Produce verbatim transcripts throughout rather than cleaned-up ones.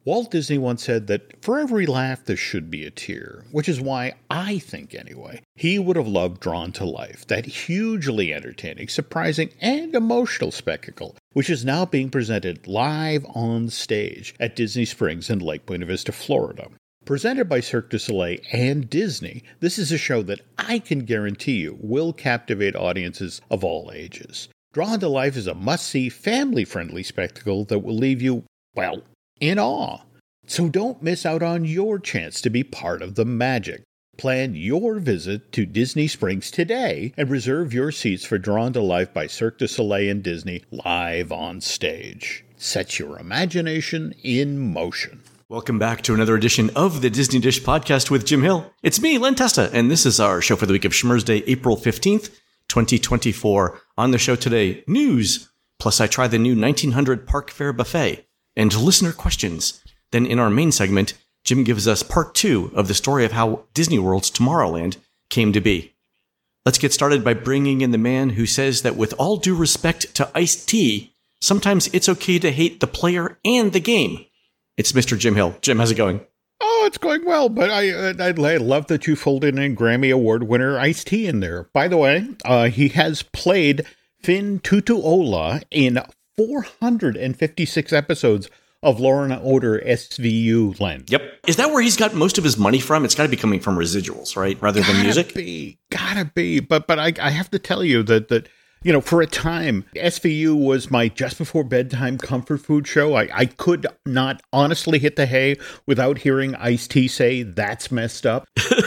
Walt Disney once said that for every laugh there should be a tear, which is why I think, anyway, he would have loved Drawn to Life, that hugely entertaining, surprising, and emotional spectacle, which is now being presented live on stage at Disney Springs in Lake Buena Vista, Florida. Presented by Cirque du Soleil and Disney, this is a show that I can guarantee you will captivate audiences of all ages. Drawn to Life is a must-see, family-friendly spectacle that will leave you, well, in awe. So don't miss out on your chance to be part of the magic. Plan your visit to Disney Springs today and reserve your seats for Drawn to Life by Cirque du Soleil and Disney live on stage. Set your imagination in motion. Welcome back to another edition of the Disney Dish Podcast with Jim Hill. It's me, Len Testa, and this is our show for the week of Schmurz Day, April fifteenth, twenty twenty-four. On the show today, news, plus I try the new nineteen hundred Park Fair Buffet, and listener questions. Then in our main segment, Jim gives us part two of the story of how Disney World's Tomorrowland came to be. Let's get started by bringing in the man who says that with all due respect to Ice-T, sometimes it's okay to hate the player and the game. It's Mister Jim Hill. Jim, how's it going? Oh, it's going well, but I, I, I love that you folded in Grammy Award winner Ice-T in there. By the way, uh, he has played Finn Tutuola in four hundred fifty-six episodes of Law and Order S V U, Len. Yep. Is that where he's got most of his money from? It's got to be coming from residuals, right? Rather gotta than music? Be, gotta be. But but I, I have to tell you that, that, you know, for a time, S V U was my just before bedtime comfort food show. I, I could not honestly hit the hay without hearing Ice-T say, "That's messed up."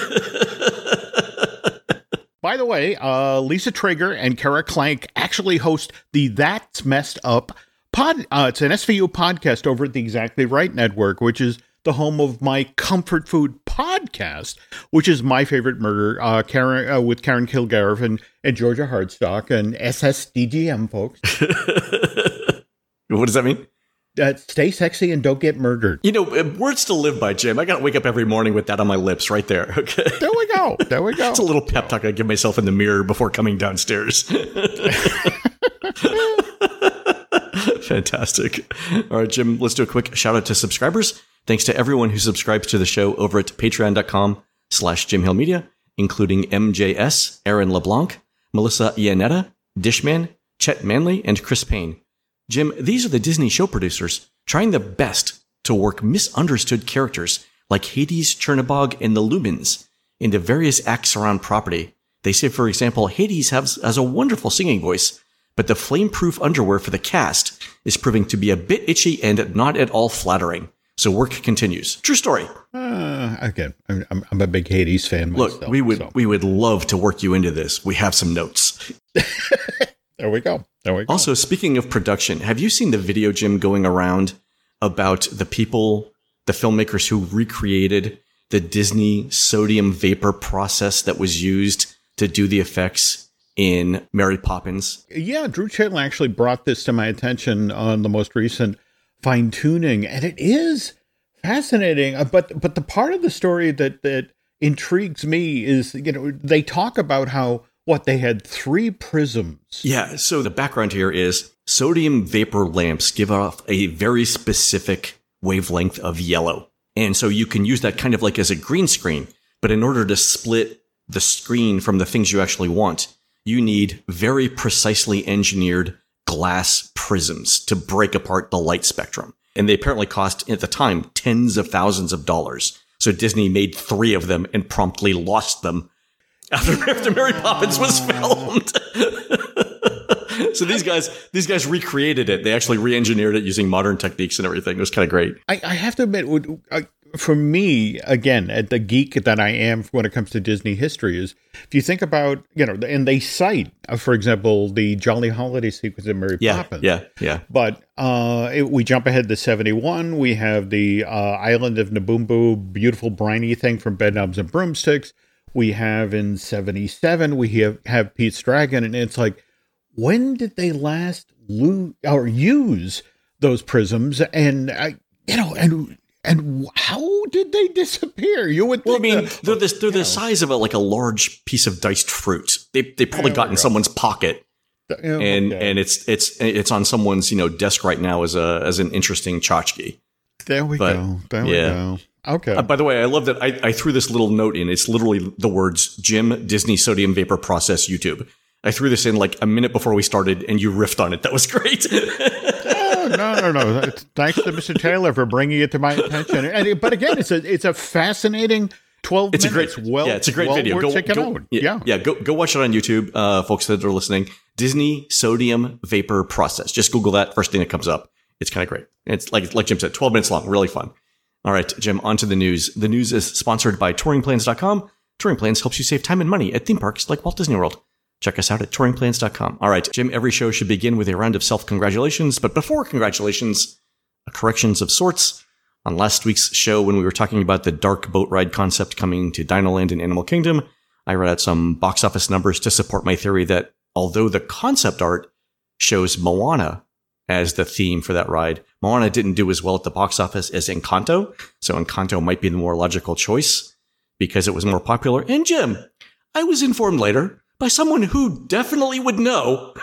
By the way, uh, Lisa Traeger and Kara Klank actually host the That's Messed Up pod. Uh, it's an S V U podcast over at the Exactly Right Network, which is the home of my comfort food podcast, which is My Favorite Murder, uh, Karen uh, with Karen Kilgariff and, and Georgia Hardstock and S S D G M, folks. What does that mean? Uh, stay sexy and don't get murdered. You know, words to live by, Jim. I got to wake up every morning with that on my lips right there. Okay. There we go. There we go. It's a little pep talk I give myself in the mirror before coming downstairs. Fantastic. All right, Jim, let's do a quick shout out to subscribers. Thanks to everyone who subscribes to the show over at patreon.com slash Jim Hill Media, including M J S, Aaron LeBlanc, Melissa Iannetta, Dishman, Chet Manley, and Chris Payne. Jim, these are the Disney show producers trying their best to work misunderstood characters like Hades, Chernabog, and the Lumens into various acts around property. They say, for example, Hades has, has a wonderful singing voice, but the flame-proof underwear for the cast is proving to be a bit itchy and not at all flattering. So work continues. True story. Uh, again, I'm, I'm a big Hades fan myself. Look, we would so. we would love to work you into this. We have some notes. There we go. There we go. Also, speaking of production, have you seen the video, Jim, going around about the people, the filmmakers who recreated the Disney sodium vapor process that was used to do the effects in Mary Poppins? Yeah, Drew Chandler actually brought this to my attention on the most recent fine-tuning, and it is fascinating. Uh, but but the part of the story that, that intrigues me is, you know, they talk about how, what, they had three prisms. Yeah, so the background here is sodium vapor lamps give off a very specific wavelength of yellow. And so you can use that kind of like as a green screen. But in order to split the screen from the things you actually want, you need very precisely engineered glass prisms to break apart the light spectrum. And they apparently cost, at the time, tens of thousands of dollars. So Disney made three of them and promptly lost them after, after Mary Poppins was filmed. So these guys, these guys recreated it. They actually re-engineered it using modern techniques and everything. It was kind of great. I, I have to admit, for me, again, the geek that I am when it comes to Disney history is, if you think about, you know, and they cite, for example, the Jolly Holiday sequence in Mary yeah, Poppins. Yeah, yeah. But uh, it, we jump ahead to seventy-one. We have the uh, Island of Nabumbu, beautiful briny thing from Bedknobs and Broomsticks. We have in seventy-seven, we have, have Pete's Dragon, and it's like, when did they last lo- or use those prisms? And, uh, you know, and and how did they disappear? You would think well, I mean, that, they're, this, they're the know. size of a, like a large piece of diced fruit. They they probably Yeah, got in someone's pocket, Yeah, and okay. and it's it's it's on someone's, you know, desk right now as a as an interesting tchotchke. There we But, go. There yeah. we go. Okay. Uh, by the way, I love that I, I threw this little note in. It's literally the words Jim, Disney Sodium Vapor Process, YouTube. I threw this in like a minute before we started, and you riffed on it. That was great. oh, no, no, no. Thanks to Mister Taylor for bringing it to my attention. And, but again, it's a it's a fascinating twelve it's minutes. A great, well, yeah, it's a great well video. Worth Go, checking go, out. Yeah, yeah, yeah. Go go watch it on YouTube, uh, folks that are listening. Disney Sodium Vapor Process. Just Google that. First thing that comes up. It's kind of great. It's like like Jim said, twelve minutes long. Really fun. All right, Jim, on to the news. The news is sponsored by touring plans dot com. Touring Plans helps you save time and money at theme parks like Walt Disney World. Check us out at touring plans dot com. All right, Jim, every show should begin with a round of self-congratulations. But before congratulations, corrections of sorts. On last week's show, when we were talking about the dark boat ride concept coming to Dinoland and Animal Kingdom, I read out some box office numbers to support my theory that although the concept art shows Moana as the theme for that ride, Moana didn't do as well at the box office as Encanto. So Encanto might be the more logical choice because it was more popular. And Jim, I was informed later by someone who definitely would know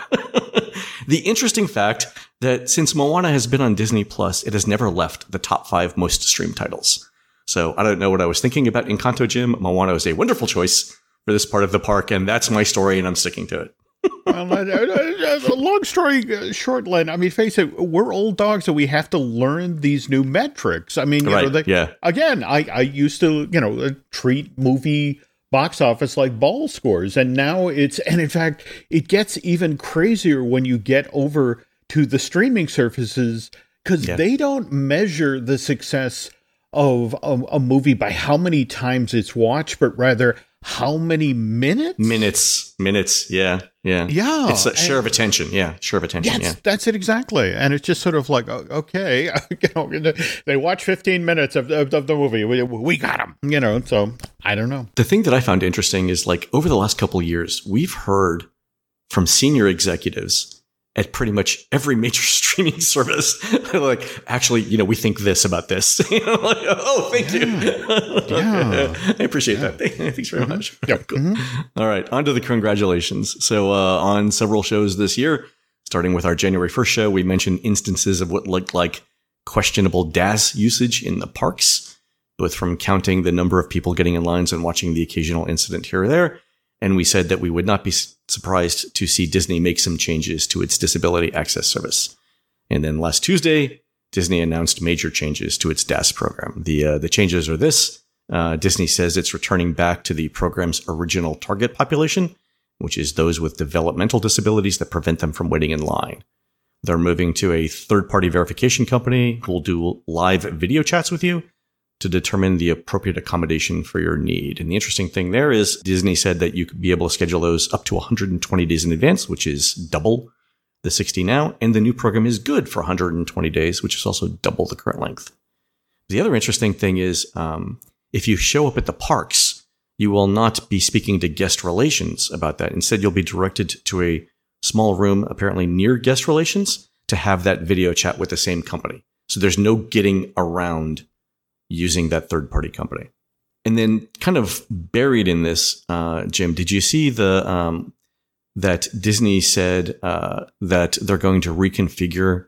the interesting fact that since Moana has been on Disney Plus, it has never left the top five most streamed titles. So I don't know what I was thinking about Encanto, Jim. Moana is a wonderful choice for this part of the park, and that's my story, and I'm sticking to it. well, uh, uh, long story uh, short, Len. I mean, face it, we're old dogs, and we have to learn these new metrics. I mean, you right, know, they, yeah. Again, I, I used to, you know, uh, treat movie box office like ball scores, and now it's, and in fact, it gets even crazier when you get over to the streaming services because yeah. they don't measure the success of a, a movie by how many times it's watched, but rather how many minutes? Minutes, minutes, yeah, yeah. Yeah. It's a share of attention, yeah, share of attention, That's, yeah. that's it exactly. And it's just sort of like, okay, you know, they watch fifteen minutes of, of, of the movie. We, we got them, you know, so I don't know. The thing that I found interesting is like over the last couple of years, we've heard from senior executives at pretty much every major streaming service. like, actually, you know, we think this about this. you know, like, oh, thank yeah. you. yeah. I appreciate yeah. that. Thanks very mm-hmm. much. Yep. Cool. Mm-hmm. All right. On to the congratulations. So uh, on several shows this year, starting with our January first show, we mentioned instances of what looked like questionable D A S usage in the parks, both from counting the number of people getting in lines and watching the occasional incident here or there. And we said that we would not be surprised to see Disney make some changes to its disability access service. And then last Tuesday, Disney announced major changes to its D A S program. The uh, the changes are this. Uh, Disney says it's returning back to the program's original target population, which is those with developmental disabilities that prevent them from waiting in line. They're moving to a third-party verification company who will do live video chats with you to determine the appropriate accommodation for your need. And the interesting thing there is Disney said that you could be able to schedule those up to one hundred twenty days in advance, which is double the sixty now. And the new program is good for one hundred twenty days, which is also double the current length. The other interesting thing is um, if you show up at the parks, you will not be speaking to guest relations about that. Instead, you'll be directed to a small room, apparently near guest relations, to have that video chat with the same company. So there's no getting around using that third-party company. And then kind of buried in this, uh, Jim, did you see the um, that Disney said uh, that they're going to reconfigure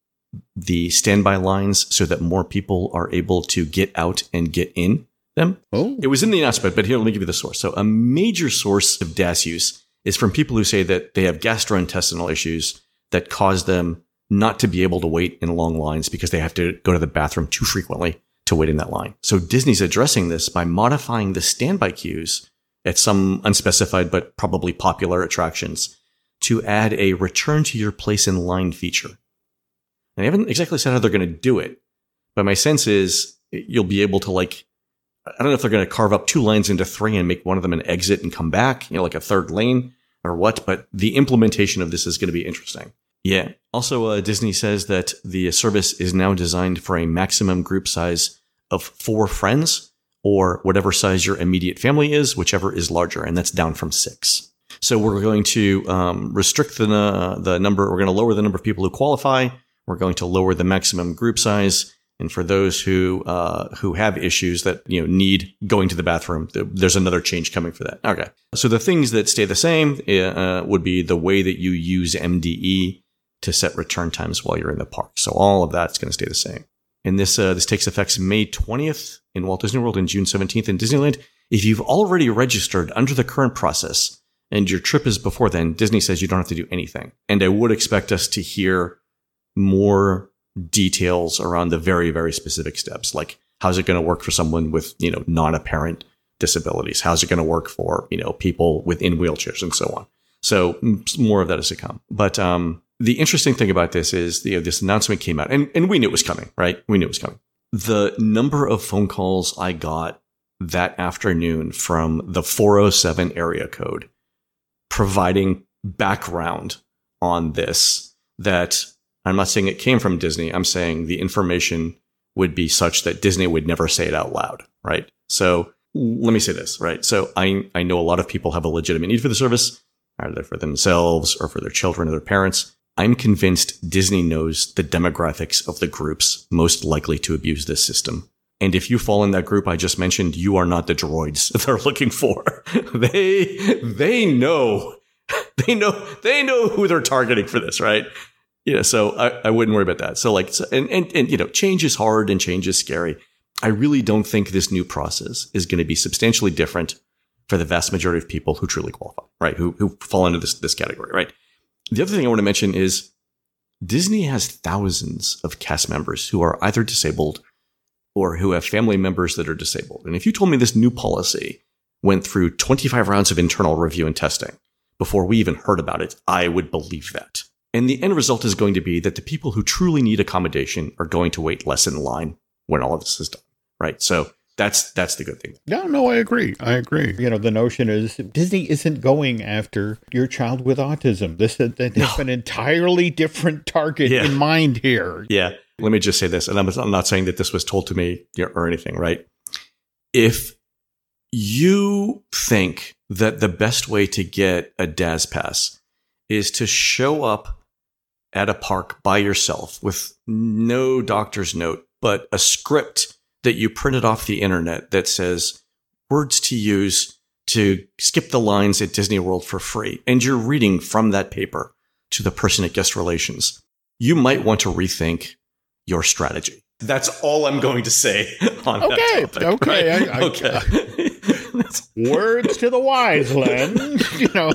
the standby lines so that more people are able to get out and get in them? Oh. It was in the announcement, but here, let me give you the source. So a major source of D A S use is from people who say that they have gastrointestinal issues that cause them not to be able to wait in long lines because they have to go to the bathroom too frequently to wait in that line. So Disney's addressing this by modifying the standby queues at some unspecified but probably popular attractions to add a return to your place in line feature. And they haven't exactly said how they're going to do it, but my sense is you'll be able to, like, I don't know if they're going to carve up two lanes into three and make one of them an exit and come back, you know, like a third lane or what, but the implementation of this is going to be interesting. Yeah. Also, uh, Disney says that the service is now designed for a maximum group size of four friends or whatever size your immediate family is, whichever is larger, and that's down from six. So we're going to um, restrict the uh, the number. We're going to lower the number of people who qualify. We're going to lower the maximum group size. And for those who uh, who have issues that, you know, need going to the bathroom, there's another change coming for that. Okay. So the things that stay the same uh, would be the way that you use M D E to set return times while you're in the park. So all of that's going to stay the same. and this uh, this takes effect May twentieth in Walt Disney World and June seventeenth in Disneyland. If you've already registered under the current process and your trip is before then, Disney says you don't have to do anything. And I would expect us to hear more details around the very, very specific steps, like how's it going to work for someone with, you know, non-apparent disabilities? How's it going to work for, you know, people within wheelchairs and so on? So more of that is to come. But um, the interesting thing about this is, you know, this announcement came out, and, and we knew it was coming, right? We knew it was coming. The number of phone calls I got that afternoon from the four oh seven area code providing background on this, that I'm not saying it came from Disney. I'm saying the information would be such that Disney would never say it out loud, right? So let me say this, right? So I, I know a lot of people have a legitimate need for the service, either for themselves or for their children or their parents. I'm convinced Disney knows the demographics of the groups most likely to abuse this system. And if you fall in that group I just mentioned, you are not the droids they're looking for. they, they know, they know, they know who they're targeting for this, right? Yeah. So I, I wouldn't worry about that. So like, so, and, and, and, you know, change is hard and change is scary. I really don't think this new process is going to be substantially different for the vast majority of people who truly qualify, right? Who, who fall into this, this category, right? The other thing I want to mention is Disney has thousands of cast members who are either disabled or who have family members that are disabled. And if you told me this new policy went through twenty-five rounds of internal review and testing before we even heard about it, I would believe that. And the end result is going to be that the people who truly need accommodation are going to wait less in line when all of this is done, right? So that's that's the good thing. No, no, I agree. I agree. You know, the notion is Disney isn't going after your child with autism. This there's no. an entirely different target yeah. in mind here. Yeah. Let me just say this, and I'm, I'm not saying that this was told to me or anything, right? If you think that the best way to get a D A S pass is to show up at a park by yourself with no doctor's note, but a script that you printed off the internet that says words to use to skip the lines at Disney World for free, and you're reading from that paper to the person at Guest Relations, you might want to rethink your strategy. That's all I'm going to say on okay, that topic. Okay, right? I, I, okay. Words to the wise, Len. You know.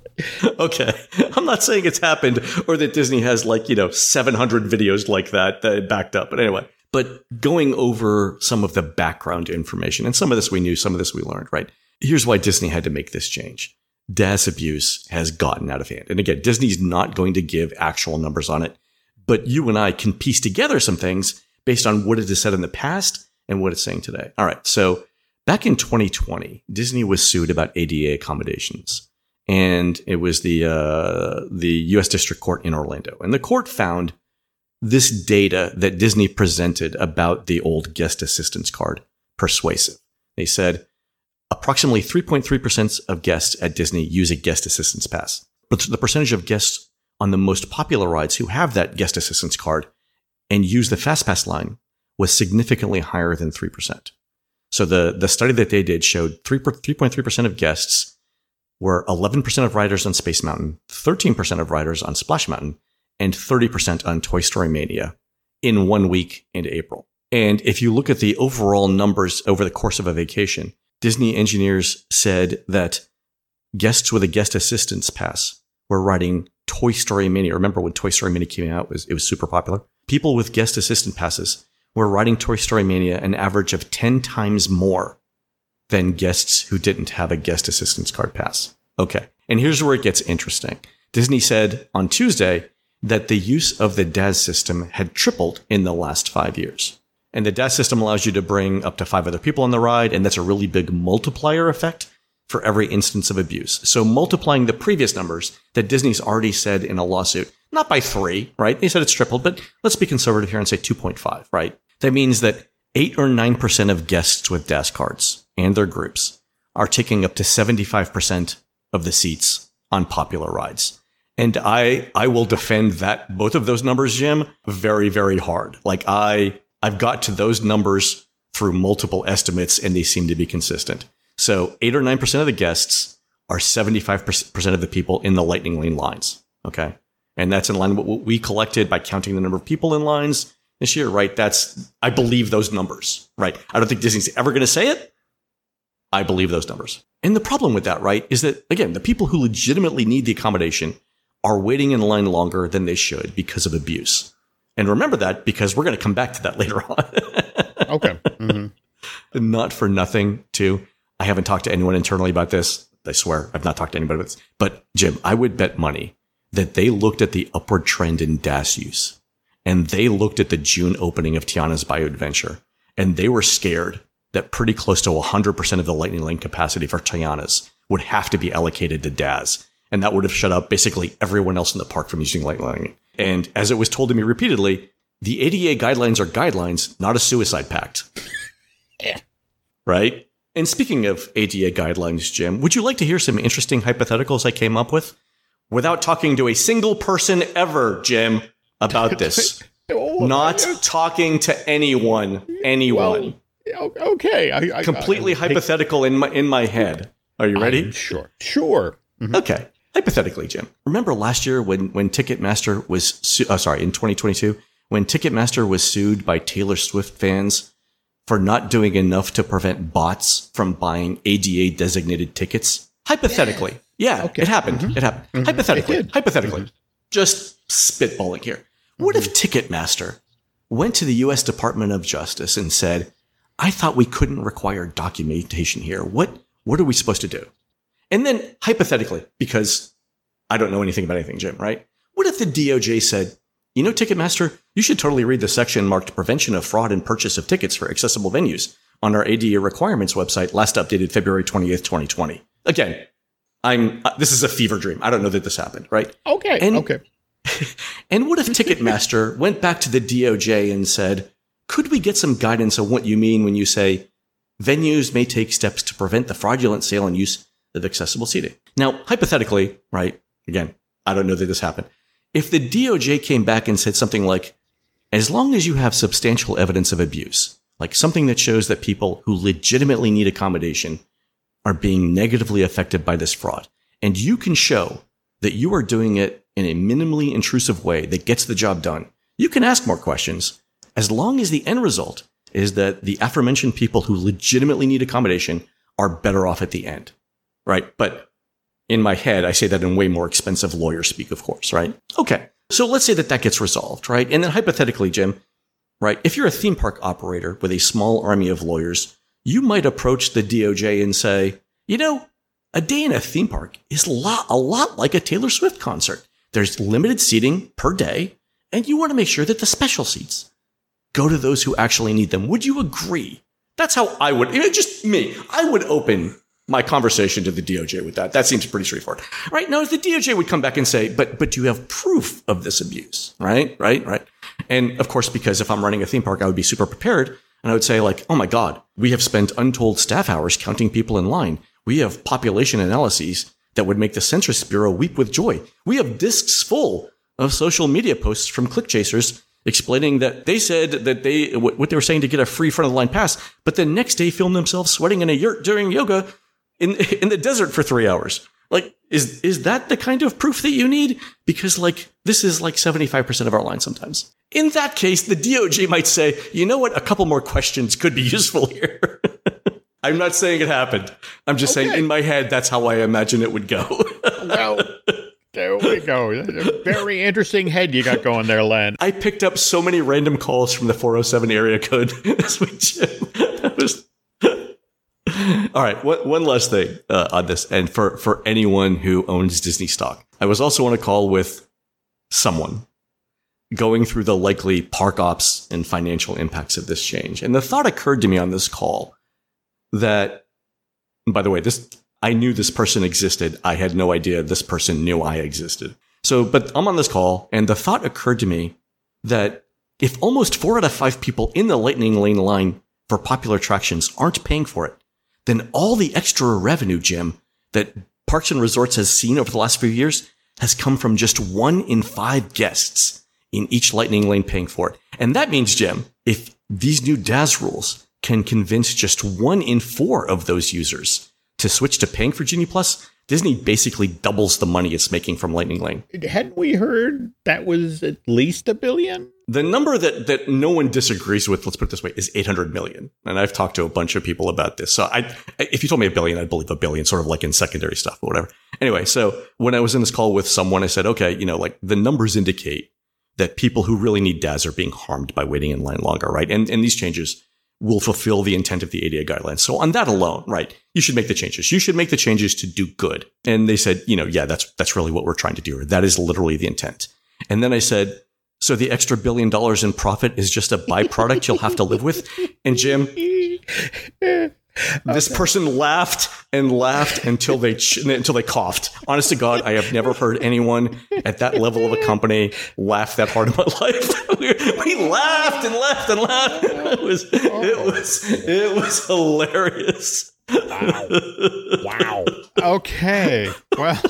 Okay. I'm not saying it's happened or that Disney has like, you know, seven hundred videos like that that backed up. But anyway, but going over some of the background information, and some of this we knew, some of this we learned, right? Here's why Disney had to make this change. D A S abuse has gotten out of hand. And again, Disney's not going to give actual numbers on it, but you and I can piece together some things based on what it has said in the past and what it's saying today. All right. So back in twenty twenty, Disney was sued about A D A accommodations. And it was the uh, the U S District Court in Orlando. And the court found this data that Disney presented about the old guest assistance card persuasive. They said approximately three point three percent of guests at Disney use a guest assistance pass. But the percentage of guests on the most popular rides who have that guest assistance card and use the FastPass line was significantly higher than three percent. So the, the study that they did showed three point three percent of guests were eleven percent of riders on Space Mountain, thirteen percent of riders on Splash Mountain, and thirty percent on Toy Story Mania in one week in April. And if you look at the overall numbers over the course of a vacation, Disney engineers said that guests with a guest assistance pass were riding Toy Story Mania. Remember when Toy Story Mania came out, it was, it was super popular. People with guest assistant passes were riding Toy Story Mania an average of ten times more than guests who didn't have a guest assistance card pass. Okay. And here's where it gets interesting. Disney said on Tuesday that the use of the D A S system had tripled in the last five years. And the D A S system allows you to bring up to five other people on the ride, and that's a really big multiplier effect for every instance of abuse. So multiplying the previous numbers that Disney's already said in a lawsuit, not by three, right? They said it's tripled, but let's be conservative here and say two point five, right? That means that eight or nine percent of guests with D A S cards and their groups are taking up to seventy-five percent of the seats on popular rides. And I I will defend that both of those numbers, Jim, very, very hard. Like I I've got to those numbers through multiple estimates, and they seem to be consistent. So eight or nine percent of the guests are seventy-five percent of the people in the Lightning Lane lines. Okay. And that's in line with what we collected by counting the number of people in lines this year, right? That's, I believe those numbers, right? I don't think Disney's ever going to say it. I believe those numbers. And the problem with that, right, is that, again, the people who legitimately need the accommodation are waiting in line longer than they should because of abuse. And remember that because we're going to come back to that later on. Okay. Mm-hmm. Not for nothing, too. I haven't talked to anyone internally about this. I swear I've not talked to anybody about this. But, Jim, I would bet money that they looked at the upward trend in D A S use. And they looked at the June opening of Tiana's Bayou Adventure. And they were scared that pretty close to one hundred percent of the Lightning Lane capacity for Tiana's would have to be allocated to D A S. And that would have shut up basically everyone else in the park from using Lightning Lane. And as it was told to me repeatedly, the A D A guidelines are guidelines, not a suicide pact. Yeah. Right? And speaking of A D A guidelines, Jim, would you like to hear some interesting hypotheticals I came up with? Without talking to a single person ever, Jim, about this. Oh, Not talking to anyone. Anyone. Well, okay. I, I, Completely I, I, hypothetical in my in my head. Are you ready? I'm sure. Sure. Mm-hmm. Okay. Hypothetically, Jim. Remember last year when, when Ticketmaster was, su- oh, sorry, in twenty twenty-two, when Ticketmaster was sued by Taylor Swift fans for not doing enough to prevent bots from buying A D A designated tickets? Hypothetically. Yeah, Okay. it happened. Mm-hmm. It happened. Mm-hmm. Hypothetically. It did. Hypothetically. Mm-hmm. Just spitballing here. What if Ticketmaster went to the U S Department of Justice and said, I thought we couldn't require documentation here. What what are we supposed to do? And then hypothetically, because I don't know anything about anything, Jim, right? What if the D O J said, you know, Ticketmaster, you should totally read the section marked Prevention of Fraud and Purchase of Tickets for Accessible Venues on our A D A requirements website, last updated February twenty-eighth, twenty twenty. Again, I'm uh, this is a fever dream. I don't know that this happened, right? Okay. And, okay. And what if Ticketmaster went back to the D O J and said, could we get some guidance on what you mean when you say venues may take steps to prevent the fraudulent sale and use of accessible seating? Now, hypothetically, right? Again, I don't know that this happened. If the D O J came back and said something like, as long as you have substantial evidence of abuse, like something that shows that people who legitimately need accommodation are being negatively affected by this fraud, and you can show that you are doing it in a minimally intrusive way that gets the job done, you can ask more questions as long as the end result is that the aforementioned people who legitimately need accommodation are better off at the end, right? But in my head, I say that in way more expensive lawyer speak, of course, right? Okay. So let's say that that gets resolved, right? And then hypothetically, Jim, right? If you're a theme park operator with a small army of lawyers, you might approach the D O J and say, you know, a day in a theme park is a lot, a lot like a Taylor Swift concert. There's limited seating per day, and you want to make sure that the special seats go to those who actually need them. Would you agree? That's how I would, just me, I would open my conversation to the D O J with that. That seems pretty straightforward, right? Now, if the D O J would come back and say, but, but do you have proof of this abuse? Right, right, right. And of course, because if I'm running a theme park, I would be super prepared. And I would say like, oh my God, we have spent untold staff hours counting people in line. We have population analyses that would make the Census Bureau weep with joy. We have discs full of social media posts from click chasers explaining that they said that they, what they were saying to get a free front of the line pass, but the next day filmed themselves sweating in a yurt during yoga in, in the desert for three hours. Like, is, is that the kind of proof that you need? Because like, this is like seventy-five percent of our line sometimes. In that case, the D O J might say, you know what? A couple more questions could be useful here. I'm not saying it happened. I'm just okay. saying in my head, that's how I imagine it would go. Well, there we go. A very interesting head you got going there, Len. I picked up so many random calls from the four oh seven area code this week, Jim. That was... All right, one, one last thing uh, on this, and for, for anyone who owns Disney stock. I was also on a call with someone going through the likely park ops and financial impacts of this change. And the thought occurred to me on this call that, by the way, this I knew this person existed. I had no idea this person knew I existed. So, but I'm on this call, and the thought occurred to me that if almost four out of five people in the Lightning Lane line for popular attractions aren't paying for it, then all the extra revenue, Jim, that Parks and Resorts has seen over the last few years has come from just one in five guests in each Lightning Lane paying for it. And that means, Jim, if these new D A S rules can convince just one in four of those users to switch to paying for Genie Plus, Disney basically doubles the money it's making from Lightning Lane. Hadn't we heard that was at least a billion? The number that, that no one disagrees with, let's put it this way, is eight hundred million. And I've talked to a bunch of people about this. So I, if you told me a billion, I'd believe a billion, sort of like in secondary stuff or whatever. Anyway, so when I was in this call with someone, I said, okay, you know, like the numbers indicate that people who really need D A S are being harmed by waiting in line longer, right? And, and these changes will fulfill the intent of the A D A guidelines. So on that alone, right, you should make the changes. You should make the changes to do good. And they said, you know, yeah, that's, that's really what we're trying to do. That is literally the intent. And then I said, so the extra billion dollars in profit is just a byproduct you'll have to live with? And Jim, this okay. person laughed and laughed until they ch- until they coughed. Honest to God, I have never heard anyone at that level of a company laugh that hard in my life. we, we laughed and laughed and laughed. It was it was it was hilarious. Wow! Wow! Okay. Well,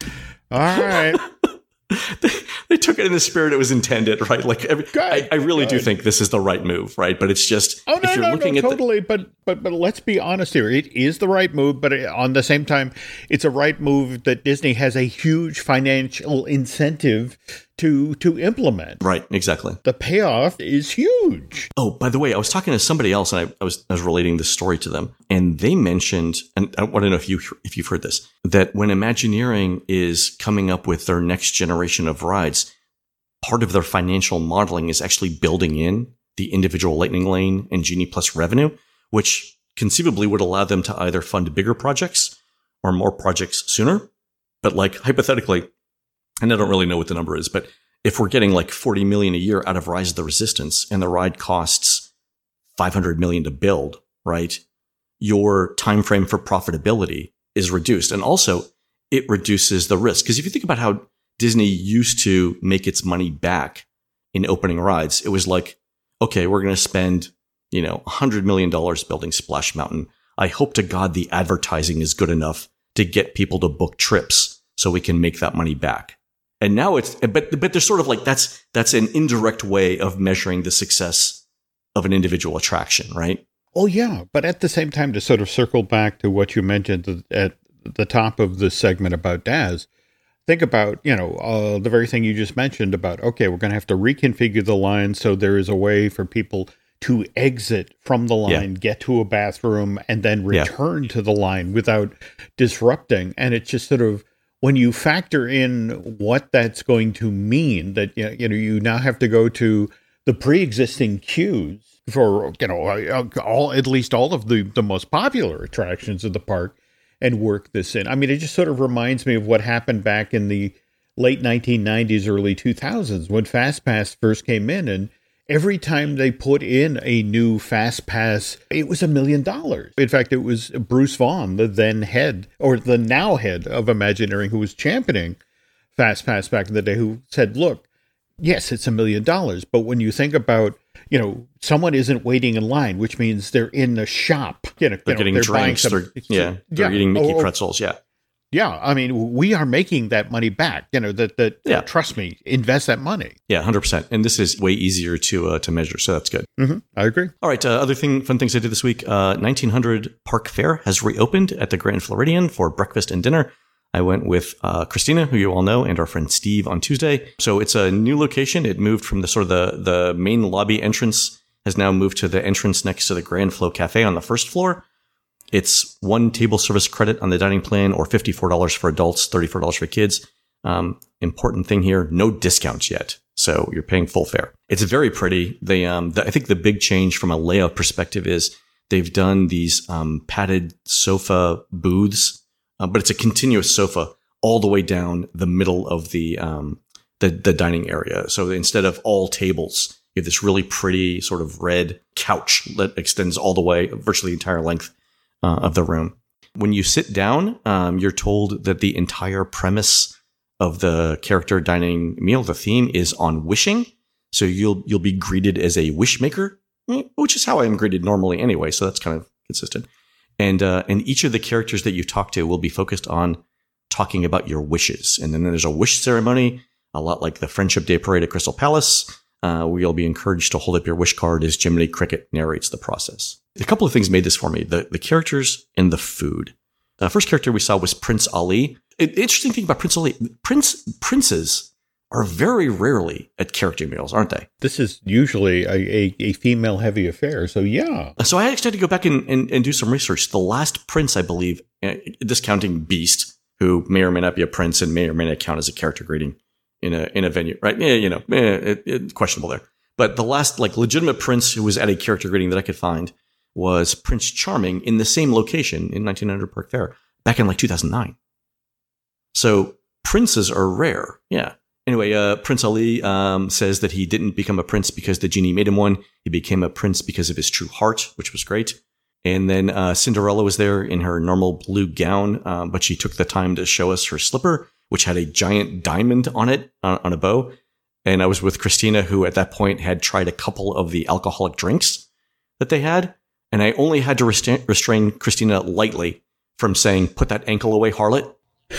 all right. They, they took it in the spirit it was intended, right? Like, every, good, I, I really good. do think this is the right move, right? But it's just, oh no, if you're no, looking no, at totally. The, but but but let's be honest here. It is the right move, but on the same time, it's a right move that Disney has a huge financial incentive to to implement. Right, exactly. The payoff is huge. Oh, by the way, I was talking to somebody else, and I, I was I was relating this story to them, and they mentioned, and I want to know if you if you've heard this, that when Imagineering is coming up with their next generation of rides, part of their financial modeling is actually building in the individual Lightning Lane and Genie Plus revenue, which conceivably would allow them to either fund bigger projects or more projects sooner. But like hypothetically, and I don't really know what the number is, but if we're getting like forty million a year out of Rise of the Resistance and the ride costs five hundred million to build, right? Your time frame for profitability is reduced. And also it reduces the risk. Because if you think about how Disney used to make its money back in opening rides, it was like, okay, we're going to spend, you know, one hundred million dollars building Splash Mountain. I hope to God the advertising is good enough to get people to book trips so we can make that money back. And now it's, but, but there's sort of like, that's, that's an indirect way of measuring the success of an individual attraction, right? Oh, yeah. But at the same time, to sort of circle back to what you mentioned at the top of the segment about D A S, think about, you know, uh, the very thing you just mentioned about, okay, we're going to have to reconfigure the line so there is a way for people to exit from the line, yeah. get to a bathroom, and then return yeah. to the line without disrupting. And it's just sort of, when you factor in what that's going to mean, that, you know, you now have to go to the pre-existing queues for, you know, all, at least all of the, the most popular attractions of the park and work this in. I mean, it just sort of reminds me of what happened back in the late nineteen nineties, early two thousands when FastPass first came in, and every time they put in a new FastPass, it was a million dollars. In fact, it was Bruce Vaughan, the then head, or the now head of Imagineering, who was championing FastPass back in the day, who said, look, yes, it's a million dollars, but when you think about, you know, someone isn't waiting in line, which means they're in the shop. You know, they're you know, getting they're drinks. some, They're, yeah, they're yeah. eating Mickey oh, pretzels. Yeah. Yeah, I mean, we are making that money back. You know, that that yeah. uh, trust me, invest that money. Yeah, one hundred percent. And this is way easier to uh, to measure, so that's good. Mm-hmm. I agree. All right, uh, other thing, fun things I did this week. Uh, nineteen hundred Park Fair has reopened at the Grand Floridian for breakfast and dinner. I went with uh, Christina, who you all know, and our friend Steve on Tuesday. So it's a new location. It moved from the sort of the the main lobby entrance, has now moved to the entrance next to the Grand Flow Cafe on the first floor. It's one table service credit on the dining plan, or fifty-four dollars for adults, thirty-four dollars for kids. Um, important thing here, no discounts yet. So you're paying full fare. It's very pretty. They, um, the, I think the big change from a layout perspective is they've done these um, padded sofa booths, uh, but it's a continuous sofa all the way down the middle of the, um, the the dining area. So instead of all tables, you have this really pretty sort of red couch that extends all the way, virtually the entire length Uh, of the room. When you sit down, um, you're told that the entire premise of the character dining meal, the theme, is on wishing. So you'll you'll be greeted as a wish maker, which is how I am greeted normally anyway. So that's kind of consistent. And uh, and each of the characters that you talk to will be focused on talking about your wishes. And then there's a wish ceremony, a lot like the Friendship Day Parade at Crystal Palace, uh, where you'll be encouraged to hold up your wish card as Jiminy Cricket narrates the process. A couple of things made this for me. The the characters and the food. The first character we saw was Prince Ali. An interesting thing about Prince Ali, Prince princes are very rarely at character meals, aren't they? This is usually a, a, a female-heavy affair, so yeah. So I actually had to go back and, and, and do some research. The last prince, I believe, uh, discounting Beast, who may or may not be a prince and may or may not count as a character greeting in a in a venue, right? Yeah, you know, eh, it, it, questionable there. But the last like legitimate prince who was at a character greeting that I could find was Prince Charming in the same location in nineteen hundred Park Fair back in like two thousand nine. So princes are rare, yeah. Anyway, uh, Prince Ali um, says that he didn't become a prince because the genie made him one. He became a prince because of his true heart, which was great. And then uh, Cinderella was there in her normal blue gown, um, but she took the time to show us her slipper, which had a giant diamond on it, on, on a bow. And I was with Christina, who at that point had tried a couple of the alcoholic drinks that they had. And I only had to restrain, restrain Christina lightly from saying, "Put that ankle away, harlot."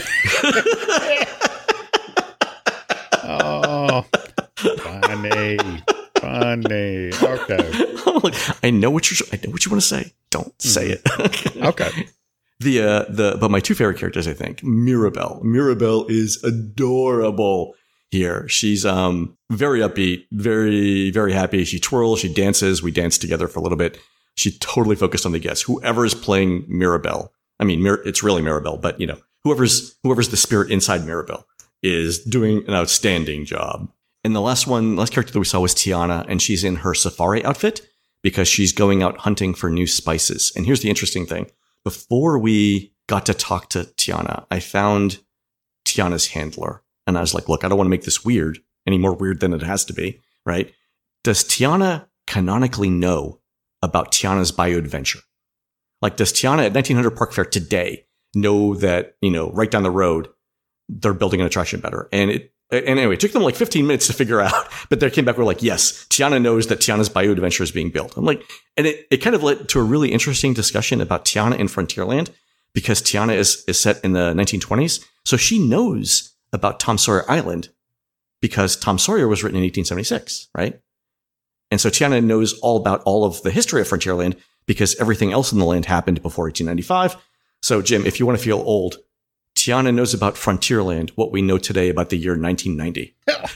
Oh, funny, funny. Okay. Like, I know what you. I know what you want to say. Don't mm-hmm. say it. Okay. The uh, the but my two favorite characters, I think, Mirabelle. Mirabelle is adorable here. She's um very upbeat, very very happy. She twirls, she dances. We dance together for a little bit. She totally focused on the guests. Whoever is playing Mirabelle, I mean, Mir- it's really Mirabelle, but you know, whoever's whoever's the spirit inside Mirabelle is doing an outstanding job. And the last one, last character that we saw was Tiana, and she's in her safari outfit because she's going out hunting for new spices. And here's the interesting thing. Before we got to talk to Tiana, I found Tiana's handler. And I was like, look, I don't want to make this weird, any more weird than it has to be, right? Does Tiana canonically know about Tiana's Bayou Adventure? Like, does Tiana at nineteen hundred Park Fair today know that, you know, right down the road, they're building an attraction better? And it, and anyway, it took them like fifteen minutes to figure out, but they came back, we're like, yes, Tiana knows that Tiana's Bayou Adventure is being built. I'm like, and it, it kind of led to a really interesting discussion about Tiana in Frontierland, because Tiana is, is set in the nineteen twenties. So she knows about Tom Sawyer Island because Tom Sawyer was written in eighteen seventy-six, right? And so Tiana knows all about all of the history of Frontierland because everything else in the land happened before eighteen ninety-five. So Jim, if you want to feel old, Tiana knows about Frontierland, what we know today about the year nineteen ninety.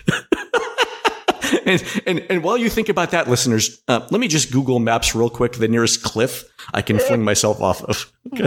and, and and while you think about that, listeners, uh, let me just Google Maps real quick, the nearest cliff I can fling myself off of.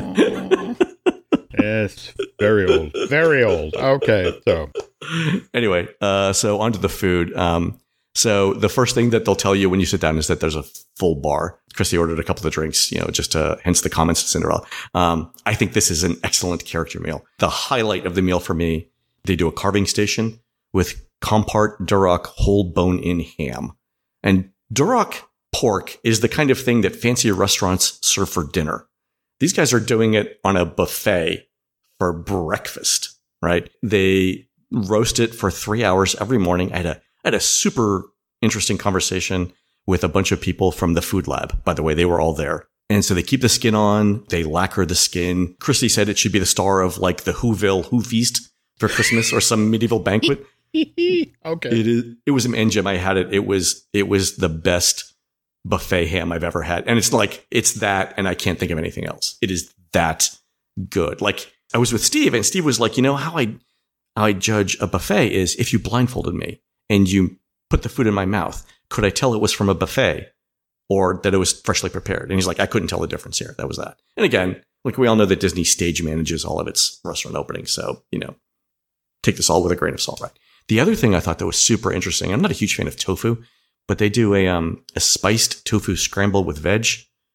Yes, very old, very old. Okay, so anyway, uh, so onto the food. Um, so the first thing that they'll tell you when you sit down is that there's a full bar. Christy ordered a couple of drinks, you know, just to, hence the comments to Cinderella. Um, I think this is an excellent character meal. The highlight of the meal for me, they do a carving station with Compart Duroc whole bone in ham. And Duroc pork is the kind of thing that fancy restaurants serve for dinner. These guys are doing it on a buffet for breakfast, right? They roast it for three hours every morning. I had a, I had a super interesting conversation with a bunch of people from the food lab. By the way, they were all there. And so they keep the skin on, they lacquer the skin. Christy said it should be the star of like the Whoville Who Feast for Christmas or some medieval banquet. Okay. It is, it was, and Jim, I had it. It was, it was the best buffet ham I've ever had. And it's like, it's that, and I can't think of anything else. It is that good. Like, I was with Steve, and Steve was like, you know, how I, how I judge a buffet is if you blindfolded me and you put the food in my mouth, could I tell it was from a buffet or that it was freshly prepared? And he's like, I couldn't tell the difference here. That was that. And again, like we all know that Disney stage manages all of its restaurant openings. So, you know, take this all with a grain of salt, right? The other thing I thought that was super interesting, I'm not a huge fan of tofu, but they do a, um, a spiced tofu scramble with veg.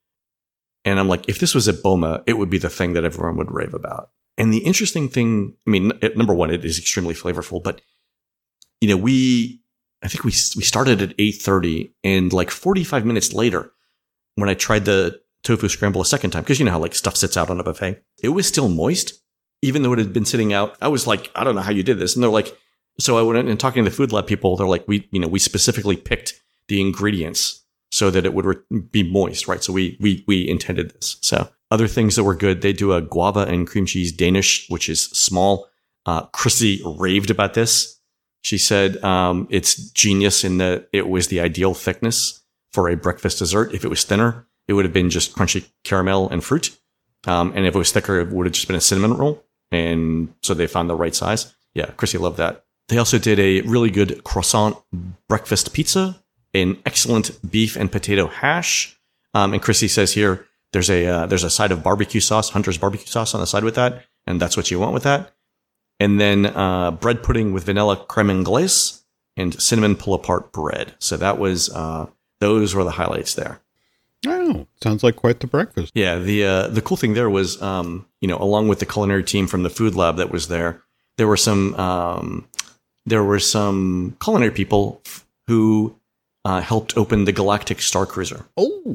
And I'm like, if this was at Boma, it would be the thing that everyone would rave about. And the interesting thing, I mean, number one, it is extremely flavorful, but you know, we, I think we, we started at eight thirty, and like forty-five minutes later, when I tried the tofu scramble a second time, because you know how like stuff sits out on a buffet, it was still moist, even though it had been sitting out. I was like, I don't know how you did this. And they're like, so I went in and talking to the food lab people, they're like, we, you know, we specifically picked the ingredients so that it would re- be moist, right? So we, we, we intended this. So other things that were good, they do a guava and cream cheese Danish, which is small. Uh, Chrissy raved about this. She said, um, it's genius in that it was the ideal thickness for a breakfast dessert. If it was thinner, it would have been just crunchy caramel and fruit. Um, and if it was thicker, it would have just been a cinnamon roll. And so they found the right size. Yeah, Chrissy loved that. They also did a really good croissant breakfast pizza, an excellent beef and potato hash. Um, and Chrissy says here, there's a uh, there's a side of barbecue sauce, Hunter's barbecue sauce on the side with that, and that's what you want with that. And then uh, bread pudding with vanilla creme anglaise and cinnamon pull-apart bread. So that was uh, those were the highlights there. Oh, sounds like quite the breakfast. Yeah, the uh, the cool thing there was, um, you know, along with the culinary team from the food lab that was there, there were some um, there were some culinary people who uh, helped open the Galactic Star Cruiser. Oh,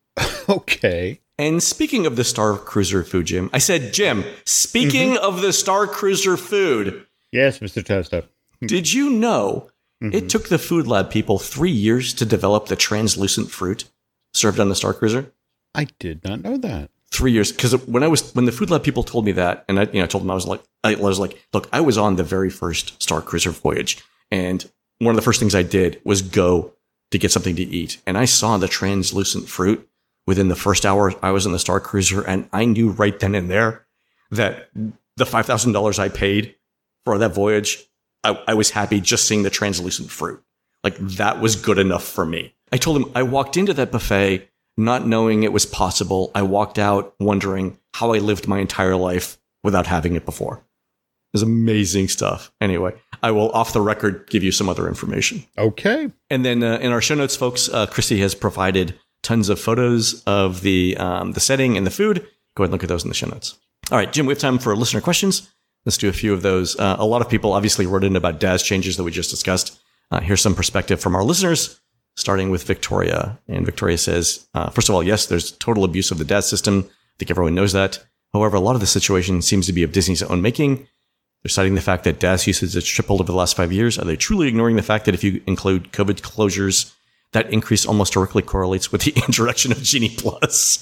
okay. And speaking of the Star Cruiser food, Jim, I said, Jim, speaking mm-hmm. of the Star Cruiser food. Yes, Mister Testa. Did you know mm-hmm. it took the food lab people three years to develop the translucent fruit served on the Star Cruiser? I did not know that. Three years, because when I was when the food lab people told me that, and I, you know, I told them I was like, I was like, look, I was on the very first Star Cruiser voyage, and one of the first things I did was go to get something to eat, and I saw the translucent fruit within the first hour I was in the Star Cruiser, and I knew right then and there that the five thousand dollars I paid for that voyage, I, I was happy just seeing the translucent fruit. Like, that was good enough for me. I told him I walked into that buffet not knowing it was possible. I walked out wondering how I lived my entire life without having it before. It was amazing stuff. Anyway, I will off the record give you some other information. Okay. And then uh, in our show notes, folks, uh, Christy has provided tons of photos of the um, the setting and the food. Go ahead and look at those in the show notes. All right, Jim, we have time for listener questions. Let's do a few of those. Uh, a lot of people obviously wrote in about D A S changes that we just discussed. Uh, here's some perspective from our listeners, starting with Victoria. And Victoria says, uh, first of all, yes, there's total abuse of the D A S system. I think everyone knows that. However, a lot of the situation seems to be of Disney's own making. They're citing the fact that D A S usage has tripled over the last five years. Are they truly ignoring the fact that if you include COVID closures, that increase almost directly correlates with the introduction of Genie Plus?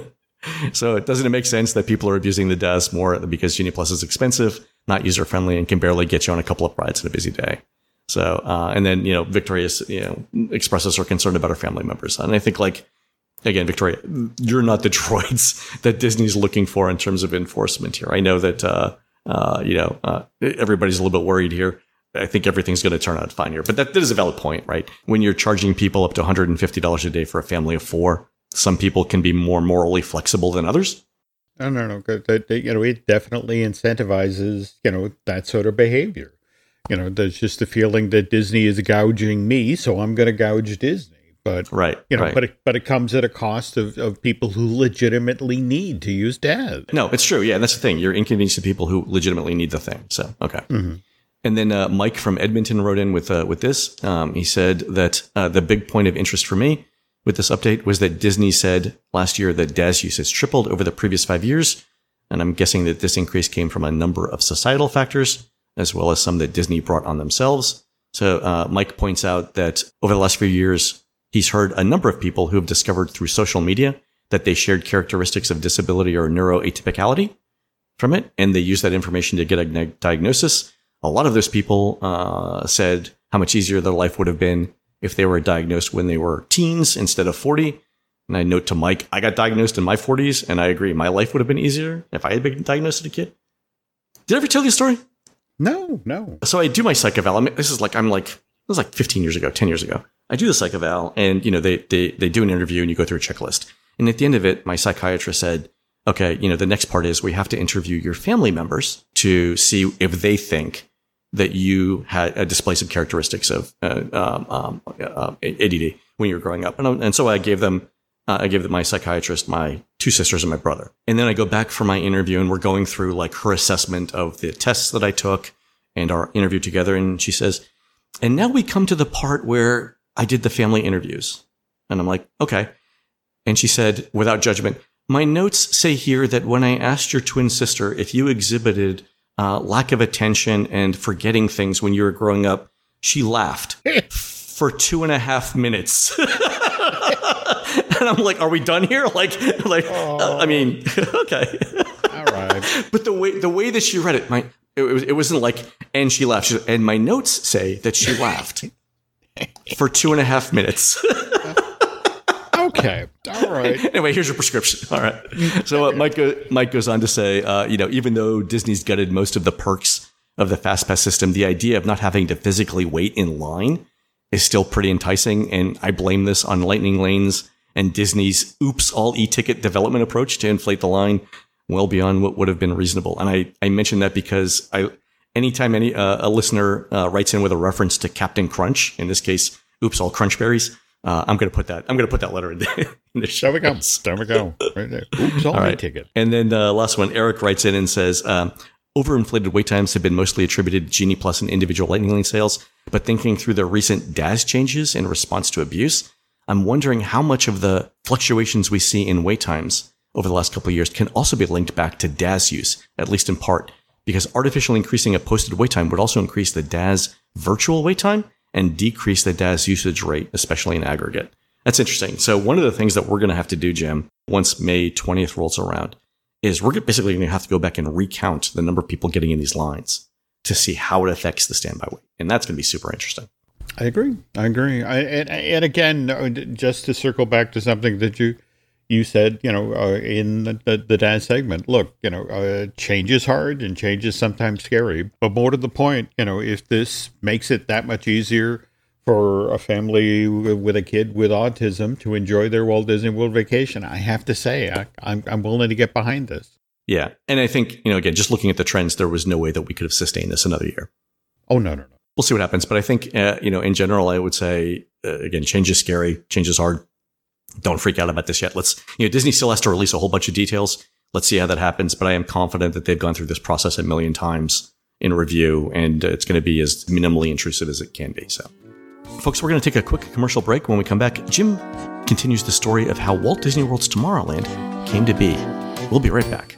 So it doesn't it make sense that people are abusing the D A S more because Genie Plus is expensive, not user-friendly, and can barely get you on a couple of rides in a busy day? So, uh, and then, you know, Victoria, you know, expresses her concern about her family members. And I think, like, again, Victoria, you're not the droids that Disney's looking for in terms of enforcement here. I know that, uh, uh, you know, uh, everybody's a little bit worried here. I think everything's going to turn out fine here. But that, that is a valid point, right? When you're charging people up to one hundred fifty dollars a day for a family of four, some people can be more morally flexible than others. No, no, no. That, that, you know, it definitely incentivizes, you know, that sort of behavior. You know, there's just the feeling that Disney is gouging me, so I'm going to gouge Disney. But, right, you know, right. but it, but it comes at a cost of, of people who legitimately need to use D A S. No, it's true. Yeah, and that's the thing. You're inconveniencing people who legitimately need the thing. So, okay. Mm-hmm. And then uh, Mike from Edmonton wrote in with uh, with this. Um, he said that uh, the big point of interest for me with this update was that Disney said last year that D A S usage tripled over the previous five years. And I'm guessing that this increase came from a number of societal factors, as well as some that Disney brought on themselves. So uh, Mike points out that over the last few years, he's heard a number of people who have discovered through social media that they shared characteristics of disability or neuroatypicality from it, and they used that information to get a diagnosis. A lot of those people uh, said how much easier their life would have been if they were diagnosed when they were teens instead of forty. And I note to Mike, I got diagnosed in my forties, and I agree, my life would have been easier if I had been diagnosed as a kid. Did I ever tell you the story? No, no. So I do my psych eval. I mean, this is like, I'm like, this was like fifteen years ago, ten years ago. I do the psych eval, and, you know, they, they, they do an interview and you go through a checklist. And at the end of it, my psychiatrist said, okay, you know, the next part is we have to interview your family members to see if they think that you had a display some characteristics of uh, um, um, uh, A D D when you were growing up. And, and so I gave them, uh, I gave my psychiatrist my two sisters and my brother. And then I go back for my interview, and we're going through like her assessment of the tests that I took and our interview together. And she says, and now we come to the part where I did the family interviews. And I'm like, okay. And she said, without judgment, my notes say here that when I asked your twin sister if you exhibited uh, lack of attention and forgetting things when you were growing up, she laughed for two and a half minutes. And I'm like, are we done here? Like, like, uh, I mean, okay. All right. But the way, the way that she read it, my, it, it, was, it wasn't like, and she laughed. She, and my notes say that she laughed for two and a half minutes. Okay. All right. Anyway, here's your prescription. All right. So uh, Mike, go, Mike goes on to say, uh, you know, even though Disney's gutted most of the perks of the FastPass system, the idea of not having to physically wait in line is still pretty enticing. And I blame this on Lightning Lane's and Disney's oops, all e-ticket development approach to inflate the line well beyond what would have been reasonable. And I, I mention that because I, anytime any uh, a listener uh, writes in with a reference to Captain Crunch, in this case, oops, all crunch berries, uh, I'm going to put that, I'm going to put that letter in the, in the show. There we go. There we go. Right there. Oops, all, all right. e-ticket. And then the uh, last one, Eric writes in and says, um, overinflated wait times have been mostly attributed to Genie Plus and individual Lightning Lane sales, but thinking through the recent D A S changes in response to abuse, I'm wondering how much of the fluctuations we see in wait times over the last couple of years can also be linked back to D A S use, at least in part, because artificially increasing a posted wait time would also increase the D A S virtual wait time and decrease the D A S usage rate, especially in aggregate. That's interesting. So one of the things that we're going to have to do, Jim, once May twentieth rolls around, is we're basically going to have to go back and recount the number of people getting in these lines to see how it affects the standby wait. And that's going to be super interesting. I agree. I agree. I, and, and again, just to circle back to something that you you said, you know, uh, in the, the, the D A S segment, look, you know, uh, change is hard and change is sometimes scary. But more to the point, you know, if this makes it that much easier for a family with a kid with autism to enjoy their Walt Disney World vacation, I have to say, I, I'm, I'm willing to get behind this. Yeah. And I think, you know, again, just looking at the trends, there was no way that we could have sustained this another year. Oh, no, no, no. We'll see what happens. But I think, uh, you know, in general, I would say, uh, again, change is scary. Change is hard. Don't freak out about this yet. Let's, you know, Disney still has to release a whole bunch of details. Let's see how that happens. But I am confident that they've gone through this process a million times in review, and it's going to be as minimally intrusive as it can be. So, folks, we're going to take a quick commercial break. When we come back, Jim continues the story of how Walt Disney World's Tomorrowland came to be. We'll be right back.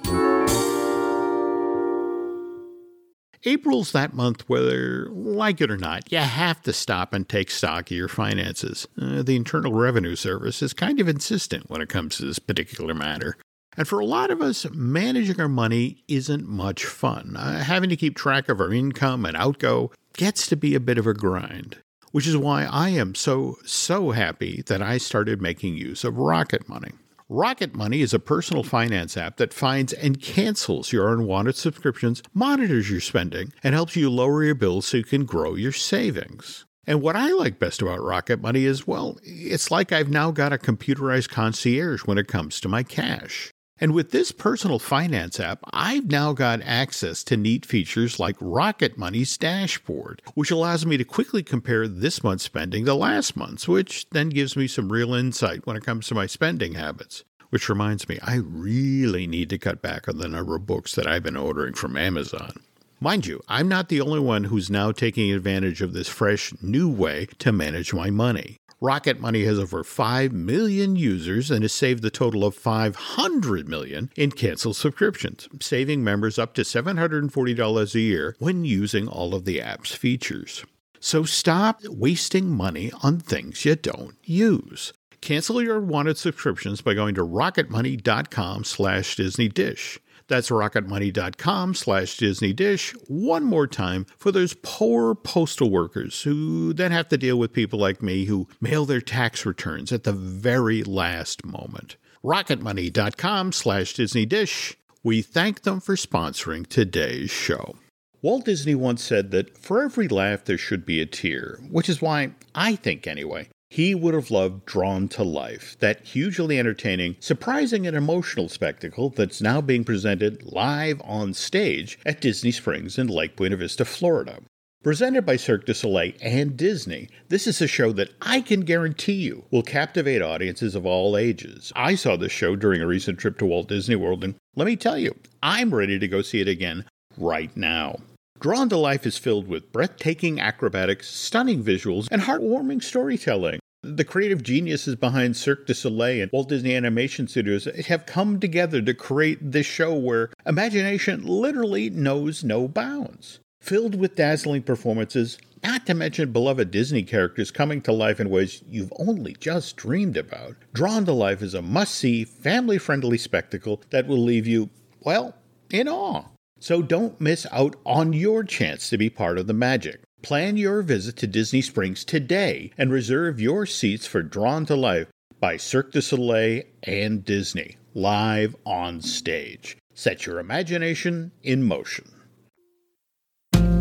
April's that month whether, like it or not, you have to stop and take stock of your finances. Uh, the Internal Revenue Service is kind of insistent when it comes to this particular matter. And for a lot of us, managing our money isn't much fun. Uh, having to keep track of our income and outgo gets to be a bit of a grind, which is why I am so, so happy that I started making use of Rocket Money. Rocket Money is a personal finance app that finds and cancels your unwanted subscriptions, monitors your spending, and helps you lower your bills so you can grow your savings. And what I like best about Rocket Money is, well, it's like I've now got a computerized concierge when it comes to my cash. And with this personal finance app, I've now got access to neat features like Rocket Money's dashboard, which allows me to quickly compare this month's spending to last month's, which then gives me some real insight when it comes to my spending habits. Which reminds me, I really need to cut back on the number of books that I've been ordering from Amazon. Mind you, I'm not the only one who's now taking advantage of this fresh, new way to manage my money. Rocket Money has over five million users and has saved a total of five hundred million in canceled subscriptions, saving members up to seven hundred forty dollars a year when using all of the app's features. So stop wasting money on things you don't use. Cancel your unwanted subscriptions by going to rocketmoney.com slash Disney Dish. That's rocketmoney.com slash Disney Dish one more time for those poor postal workers who then have to deal with people like me who mail their tax returns at the very last moment. rocketmoney.com slash Disney Dish. We thank them for sponsoring today's show. Walt Disney once said that for every laugh there should be a tear, which is why, I think anyway, he would have loved Drawn to Life, that hugely entertaining, surprising, and emotional spectacle that's now being presented live on stage at Disney Springs in Lake Buena Vista, Florida. Presented by Cirque du Soleil and Disney, this is a show that I can guarantee you will captivate audiences of all ages. I saw this show during a recent trip to Walt Disney World, and let me tell you, I'm ready to go see it again right now. Drawn to Life is filled with breathtaking acrobatics, stunning visuals, and heartwarming storytelling. The creative geniuses behind Cirque du Soleil and Walt Disney Animation Studios have come together to create this show where imagination literally knows no bounds. Filled with dazzling performances, not to mention beloved Disney characters coming to life in ways you've only just dreamed about, Drawn to Life is a must-see, family-friendly spectacle that will leave you, well, in awe. So don't miss out on your chance to be part of the magic. Plan your visit to Disney Springs today and reserve your seats for Drawn to Life by Cirque du Soleil and Disney, live on stage. Set your imagination in motion.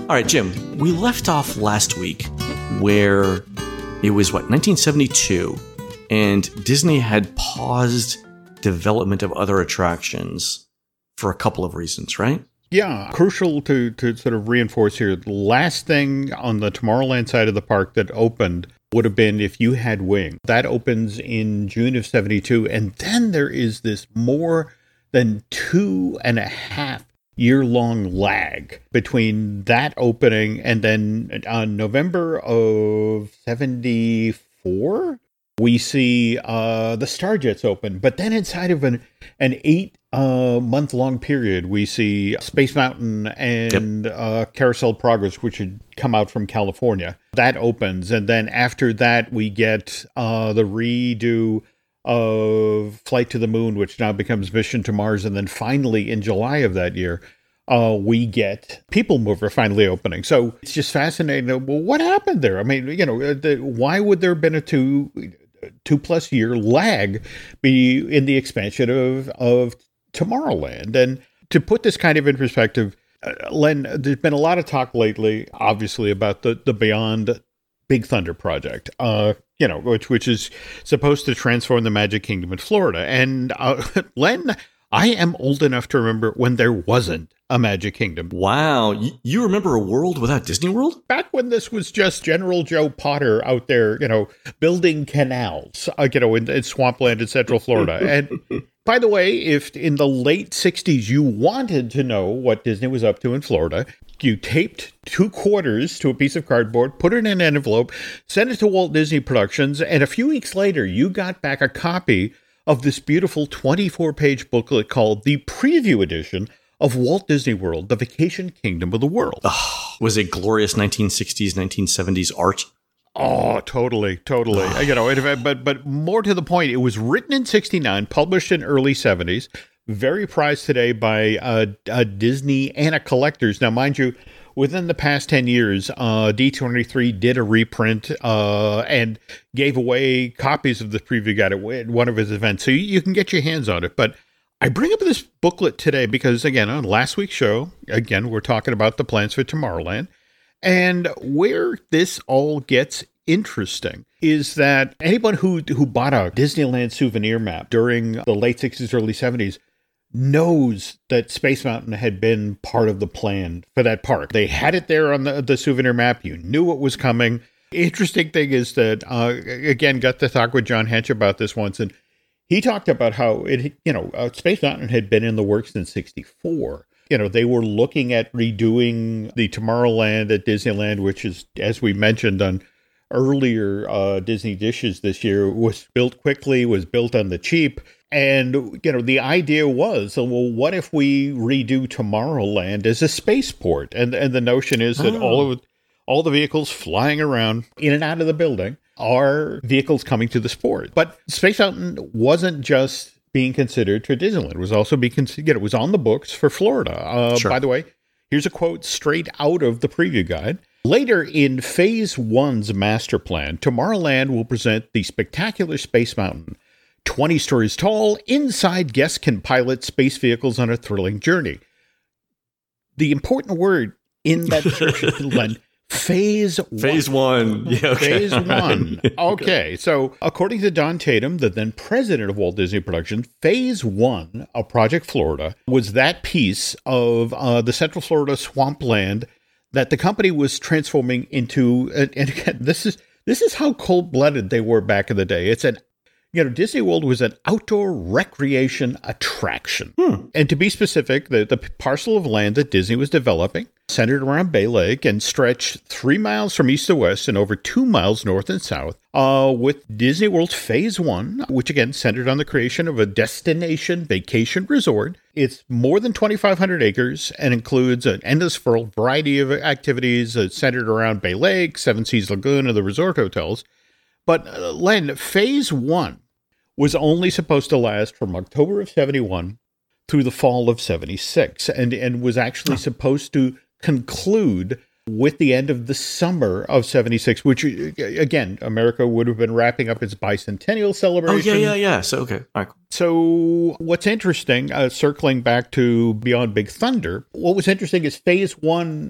All right, Jim, we left off last week where it was, what, nineteen seventy-two, and Disney had paused development of other attractions for a couple of reasons, right? Yeah, crucial to, to sort of reinforce here, the last thing on the Tomorrowland side of the park that opened would have been If You Had Wings. That opens in June of seventy-two, and then there is this more than two and a half year-long lag between that opening and then on November of seventy-four, we see uh, the Starjets open. But then inside of an, an eight uh, month-long period, we see Space Mountain and yep. uh, Carousel Progress, which had come out from California. That opens. And then after that, we get uh, the redo of Flight to the Moon, which now becomes Mission to Mars. And then finally, in July of that year, uh, we get People Mover finally opening. So it's just fascinating. Well, what happened there? I mean, you know, the, why would there have been a two... two plus year lag be in the expansion of, of Tomorrowland? And to put this kind of in perspective, uh, Len, there's been a lot of talk lately, obviously, about the, the Beyond Big Thunder project, uh, you know, which, which is supposed to transform the Magic Kingdom in Florida. And uh, Len, I am old enough to remember when there wasn't a Magic Kingdom. Wow. You, you remember a world without Disney World? Back when this was just General Joe Potter out there, you know, building canals, uh, you know, in, in swampland in Central Florida. And by the way, if in the late sixties you wanted to know what Disney was up to in Florida, you taped two quarters to a piece of cardboard, put it in an envelope, sent it to Walt Disney Productions, and a few weeks later you got back a copy of this beautiful twenty-four page booklet called The Preview Edition of Walt Disney World, the Vacation Kingdom of the World. Oh, was it glorious nineteen sixties, nineteen seventies art? Oh, totally, totally. you know, it, but but more to the point, it was written in sixty-nine, published in early seventies, very prized today by uh, uh, Disney and a collectors. Now, mind you, within the past ten years, uh, D twenty-three did a reprint uh, and gave away copies of the preview guide at one of his events, so you, you can get your hands on it. But I bring up this booklet today because, again, on last week's show, again, we're talking about the plans for Tomorrowland. And where this all gets interesting is that anyone who who bought a Disneyland souvenir map during the late sixties, early seventies knows that Space Mountain had been part of the plan for that park. They had it there on the, the souvenir map. You knew it was coming. Interesting thing is that, uh, again, got to talk with John Hench about this once, and he talked about how it, you know, uh, Space Mountain had been in the works since sixty-four. You know, they were looking at redoing the Tomorrowland at Disneyland, which is, as we mentioned on earlier uh, Disney Dishes this year, was built quickly, was built on the cheap. And, you know, the idea was, so, well, what if we redo Tomorrowland as a spaceport? And and the notion is that oh. all of all the vehicles flying around in and out of the building are vehicles coming to the sport. But Space Mountain wasn't just being considered for Disneyland. It was also being considered, it was on the books for Florida. Uh, sure. By the way, here's a quote straight out of the preview guide. Later in Phase One's master plan, Tomorrowland will present the spectacular Space Mountain. twenty stories tall, inside guests can pilot space vehicles on a thrilling journey. The important word in that description, Len, Phase one. Phase one. Yeah, okay. Phase one. Okay. So according to Don Tatum, the then president of Walt Disney Productions, Phase one of Project Florida was that piece of uh, the Central Florida swampland that the company was transforming into. And, and again, this is this is how cold-blooded they were back in the day. It's an You know, Disney World was an outdoor recreation attraction. Hmm. And to be specific, the, the parcel of land that Disney was developing centered around Bay Lake and stretched three miles from east to west and over two miles north and south, uh, with Disney World's Phase One, which again centered on the creation of a destination vacation resort. It's more than twenty-five hundred acres and includes an endless variety of activities uh, centered around Bay Lake, Seven Seas Lagoon, and the resort hotels. But uh, Len, Phase One was only supposed to last from October of seventy-one through the fall of seventy-six, and, and was actually oh. supposed to conclude with the end of the summer of seventy-six, which, again, America would have been wrapping up its bicentennial celebration. Oh, yeah, yeah, yeah. So, okay. All right. So what's interesting, uh, circling back to Beyond Big Thunder, what was interesting is Phase One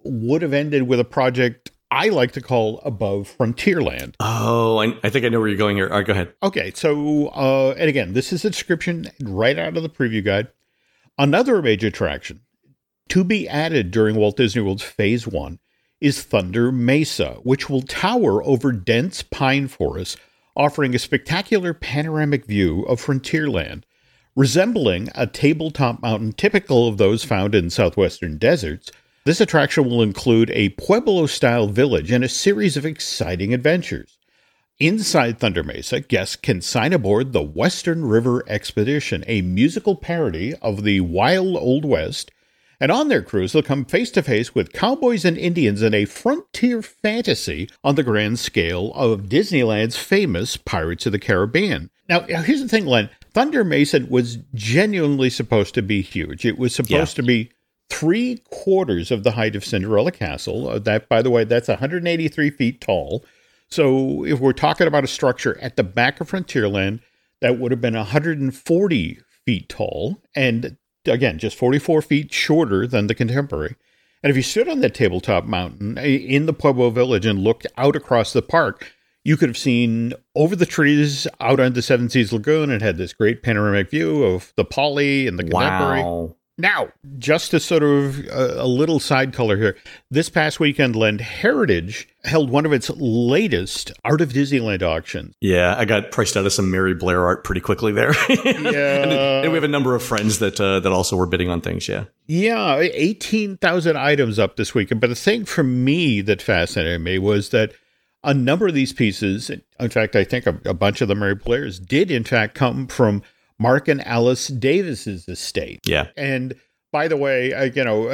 would have ended with a project I like to call Above Frontierland. Oh, I, I think I know where you're going here. All right, go ahead. Okay, so, uh, and again, this is a description right out of the preview guide. Another major attraction to be added during Walt Disney World's Phase one is Thunder Mesa, which will tower over dense pine forests, offering a spectacular panoramic view of Frontierland. Resembling a tabletop mountain typical of those found in southwestern deserts, this attraction will include a Pueblo-style village and a series of exciting adventures. Inside Thunder Mesa, guests can sign aboard the Western River Expedition, a musical parody of the Wild Old West, and on their cruise they'll come face-to-face with cowboys and Indians in a frontier fantasy on the grand scale of Disneyland's famous Pirates of the Caribbean. Now, here's the thing, Len. Thunder Mesa was genuinely supposed to be huge. It was supposed yeah. to be three quarters of the height of Cinderella Castle. Uh, that, by the way, that's one hundred eighty-three feet tall. So if we're talking about a structure at the back of Frontierland, that would have been one hundred forty feet tall. And again, just forty-four feet shorter than the contemporary. And if you stood on that tabletop mountain in the Pueblo Village and looked out across the park, you could have seen over the trees out on the Seven Seas Lagoon and had this great panoramic view of the Poly and the contemporary. Wow. Now, just as sort of a, a little side color here, this past weekend, Land Heritage held one of its latest Art of Disneyland auctions. Yeah, I got priced out of some Mary Blair art pretty quickly there. Yeah. and, and we have a number of friends that uh, that also were bidding on things, yeah. Yeah, eighteen thousand items up this weekend. But the thing for me that fascinated me was that a number of these pieces, in fact, I think a, a bunch of the Mary Blairs did, in fact, come from Mark and Alice Davis's estate. Yeah. And by the way, I, you know,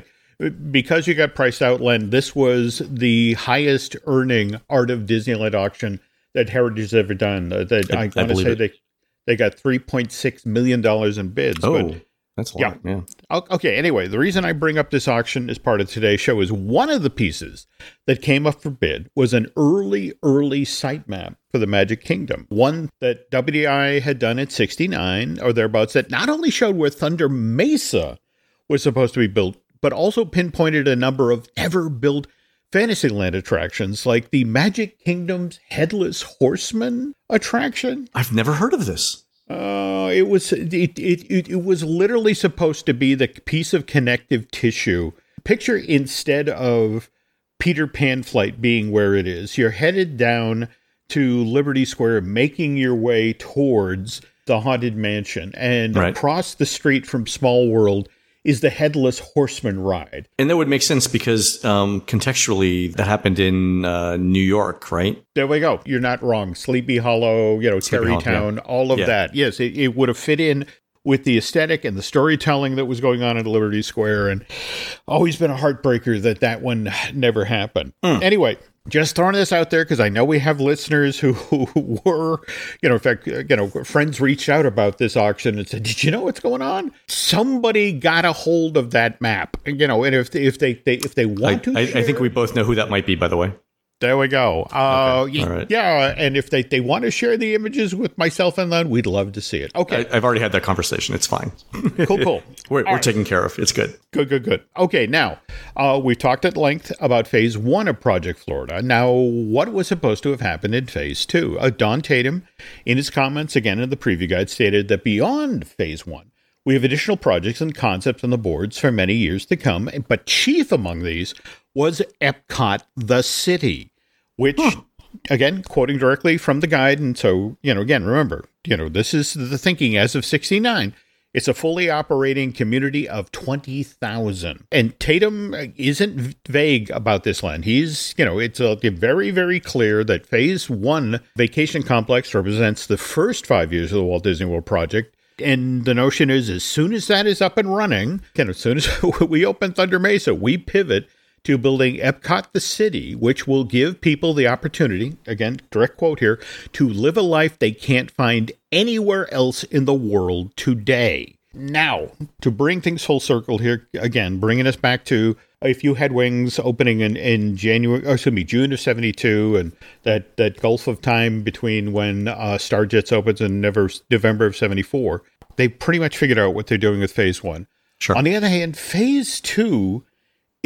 because you got priced out, Len, this was the highest earning Art of Disneyland auction that Heritage has ever done. Uh, that, I, I want to say it. they they got three point six million dollars in bids. Oh, but, that's a lot. Yeah. yeah. Okay. Anyway, the reason I bring up this auction as part of today's show is one of the pieces that came up for bid was an early, early site map for the Magic Kingdom. One that W D I had done at sixty-nine or thereabouts that not only showed where Thunder Mesa was supposed to be built, but also pinpointed a number of ever-built Fantasyland attractions like the Magic Kingdom's Headless Horseman attraction. I've never heard of this. Uh, it was it, it it it was literally supposed to be the piece of connective tissue. Picture instead of Peter Pan Flight being where it is, you're headed down to Liberty Square, making your way towards the Haunted Mansion, and right. across the street from Small World is the Headless Horseman ride. And that would make sense because um, contextually that happened in uh, New York, right? There we go. You're not wrong. Sleepy Hollow, you know, Tarrytown, yeah. all of yeah. that. Yes, it, it would have fit in with the aesthetic and the storytelling that was going on at Liberty Square. And always been a heartbreaker that that one never happened. Mm. Anyway, just throwing this out there because I know we have listeners who, who were, you know, in fact, you know, friends reached out about this auction and said, "Did you know what's going on? Somebody got a hold of that map, you know, and if they, if they, they if they want I, to, I, share, I think we both know who that might be, by the way." There we go. Uh, okay. All right. Yeah, and if they, they want to share the images with myself and Len, we'd love to see it. Okay. I, I've already had that conversation. It's fine. Cool, cool. we're we're right. taken care of. It's good. Good, good, good. Okay, now, uh, we talked at length about Phase one of Project Florida. Now, what was supposed to have happened in Phase two? Uh, Don Tatum, in his comments, again in the preview guide, stated that beyond Phase one, we have additional projects and concepts on the boards for many years to come, but chief among these was Epcot the City. Which, huh. again, quoting directly from the guide, and so, you know, again, remember, you know, this is the thinking as of sixty-nine. It's a fully operating community of twenty thousand. And Tatum isn't vague about this land. He's, you know, it's a, very, very clear that Phase one Vacation Complex represents the first five years of the Walt Disney World project. And the notion is, as soon as that is up and running, you know, as soon as we open Thunder Mesa, we pivot to building Epcot the City, which will give people the opportunity, again, direct quote here, to live a life they can't find anywhere else in the world today. Now, to bring things full circle here, again, bringing us back to a few Had Wings opening in, in January, or excuse me, June of seventy-two, and that, that gulf of time between when uh, Starjets opens in Never, November of seventy-four, they pretty much figured out what they're doing with Phase one. Sure. On the other hand, Phase two is a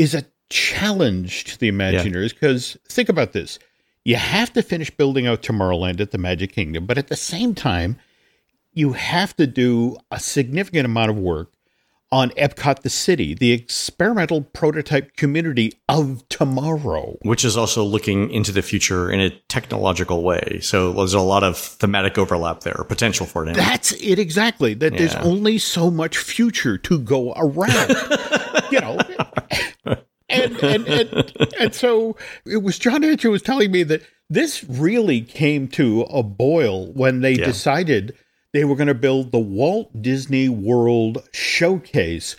challenge to the Imagineers, because yeah. think about this. You have to finish building out Tomorrowland at the Magic Kingdom, but at the same time, you have to do a significant amount of work on Epcot the City, the experimental prototype community of tomorrow. Which is also looking into the future in a technological way. So there's a lot of thematic overlap there, or potential for it. Anyway. That's it exactly, that yeah. there's only so much future to go around. you know, and, and, and, and so it was John Hench who was telling me that this really came to a boil when they yeah. decided they were going to build the Walt Disney World Showcase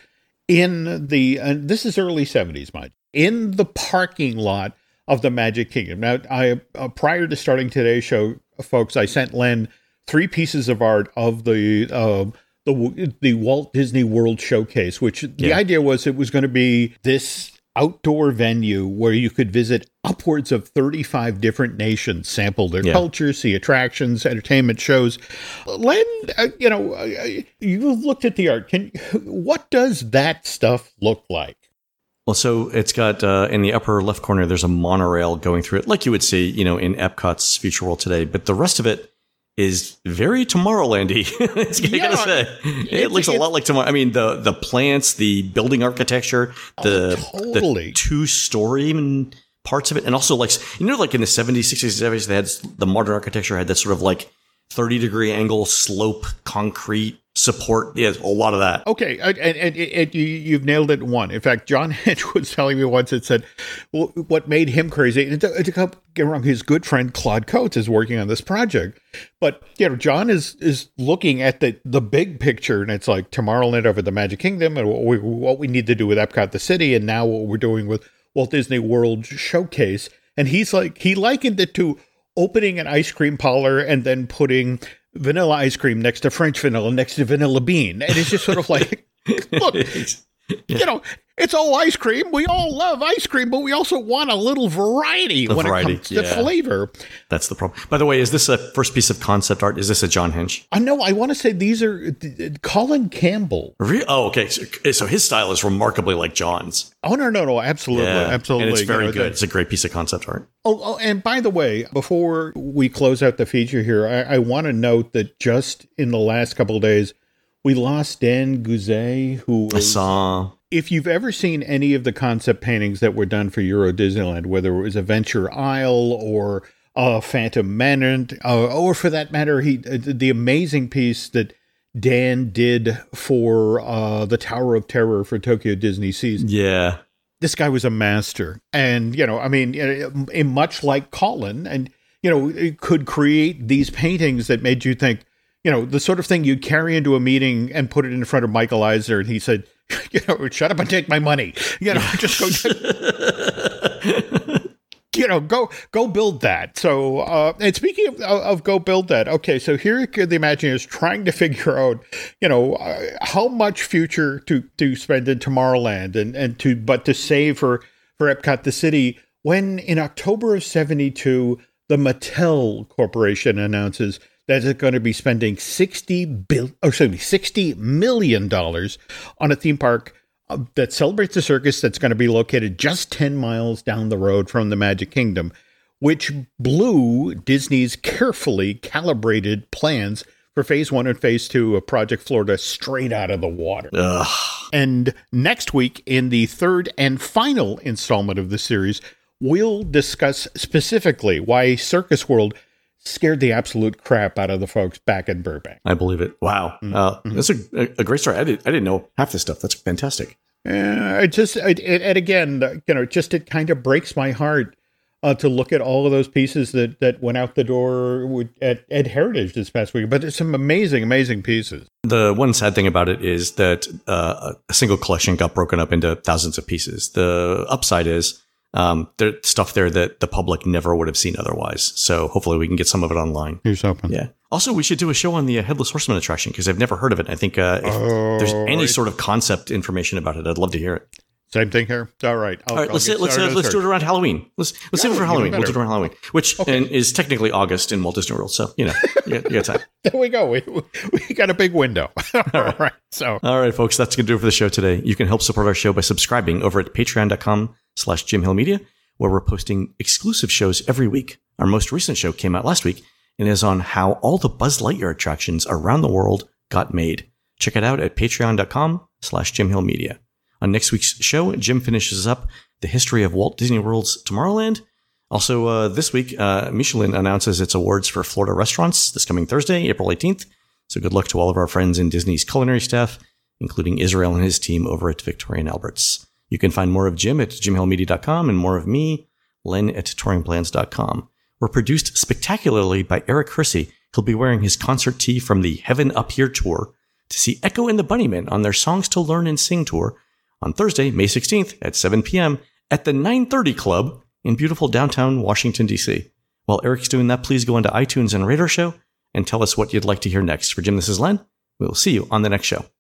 in the, and this is early seventies, mind, in the parking lot of the Magic Kingdom. Now, I uh, prior to starting today's show, folks, I sent Len three pieces of art of the uh, the the Walt Disney World Showcase, which yeah. the idea was it was going to be this outdoor venue where you could visit upwards of thirty-five different nations, sample their yeah. culture, see attractions, entertainment shows. Len, uh, you know, uh, you looked at the art. Can what does that stuff look like? Well, so it's got uh, in the upper left corner, there's a monorail going through it, like you would see, you know, in Epcot's Future World today. But the rest of it is very Tomorrowland-y. It's yeah, gotta say, it, it looks a lot like Tomorrow. I mean, the the plants, the building architecture, the, oh, totally. the two-story parts of it, and also like you know, like in the seventies, sixties, seventies, they had the modern architecture had that sort of like thirty degree angle slope concrete support. Yeah, a lot of that. Okay, and, and, and you, you've nailed it in one. In fact, John Hench was telling me once, it said, well, what made him crazy, and to, to get wrong, his good friend Claude Coates is working on this project. But, you know, John is is looking at the, the big picture, and it's like Tomorrowland over the Magic Kingdom, and what we, what we need to do with Epcot the City, and now what we're doing with Walt Disney World Showcase. And he's like, he likened it to opening an ice cream parlor and then putting vanilla ice cream next to French vanilla next to vanilla bean. And it's just sort of like, look, yeah. you know, it's all ice cream. We all love ice cream, but we also want a little variety a when variety, it comes to yeah. flavor. That's the problem. By the way, is this a first piece of concept art? Is this a John Hench? I know. I want to say these are uh, Colin Campbell. Re- oh, okay. So, so his style is remarkably like John's. Oh, no, no, no. Absolutely. Yeah. Absolutely. And it's very you know, good. That, it's a great piece of concept art. Oh, oh, and by the way, before we close out the feature here, I, I want to note that just in the last couple of days, we lost Dan Gouzet, who was, I saw. If you've ever seen any of the concept paintings that were done for Euro Disneyland, whether it was Adventure Isle or uh, Phantom Manor, uh, or for that matter, he uh, the amazing piece that Dan did for uh, the Tower of Terror for Tokyo Disney Seas. Yeah. This guy was a master. And, you know, I mean, in much like Colin, and, you know, it could create these paintings that made you think, you know, the sort of thing you'd carry into a meeting and put it in front of Michael Eisner, and he said, you know, shut up and take my money. You know, just go, you know, go go build that. So, uh, and speaking of, of go build that, okay, so here the Imagineers trying to figure out, you know, uh, how much future to to spend in Tomorrowland and and to but to save for for Epcot the City, when in October of seventy-two the Mattel Corporation announces that it's going to be spending sixty bill, or excuse me, sixty million dollars on a theme park uh, that celebrates the circus that's going to be located just ten miles down the road from the Magic Kingdom, which blew Disney's carefully calibrated plans for Phase One and Phase Two of Project Florida straight out of the water. Ugh. And next week, in the third and final installment of the series, we'll discuss specifically why Circus World scared the absolute crap out of the folks back in Burbank. I believe it. Wow. Mm-hmm. Uh, that's a, a great story. I, did, I didn't know half this stuff. That's fantastic. Uh, it just, it, it, and again, you know, just it kind of breaks my heart uh, to look at all of those pieces that, that went out the door with, at, at Heritage this past week. But there's some amazing, amazing pieces. The one sad thing about it is that uh, a single collection got broken up into thousands of pieces. The upside is Um, there's stuff there that the public never would have seen otherwise. So hopefully we can get some of it online. Here's hoping. Yeah. Also, we should do a show on the uh, Headless Horseman attraction because I've never heard of it. I think uh, if oh, there's any right. sort of concept information about it, I'd love to hear it. Same thing here. All right. I'll, All right. Let's let's uh, let's do it around Halloween. Let's let's yeah, do it for Halloween. We'll do it around Halloween, which okay. and is technically August in Walt Disney World. So you know, you got, you got time. There we go. We we got a big window. All right. right. So all right, folks. That's gonna do it for the show today. You can help support our show by subscribing over at patreon dot com slash Jim Hill Media, where we're posting exclusive shows every week. Our most recent show came out last week and is on how all the Buzz Lightyear attractions around the world got made. Check it out at patreon.com slash Jim Hill Media. On next week's show, Jim finishes up the history of Walt Disney World's Tomorrowland. Also, uh, this week, uh, Michelin announces its awards for Florida restaurants this coming Thursday, April eighteenth. So good luck to all of our friends in Disney's culinary staff, including Israel and his team over at Victoria and Albert's. You can find more of Jim at jim hill media dot com and more of me, Len, at touring plans dot com. We're produced spectacularly by Eric Hersey. He'll be wearing his concert tee from the Heaven Up Here tour to see Echo and the Bunnymen on their Songs to Learn and Sing tour on Thursday, May sixteenth at seven p.m. at the nine thirty Club in beautiful downtown Washington, D C. While Eric's doing that, please go into iTunes and rate our show and tell us what you'd like to hear next. For Jim, this is Len. We'll see you on the next show.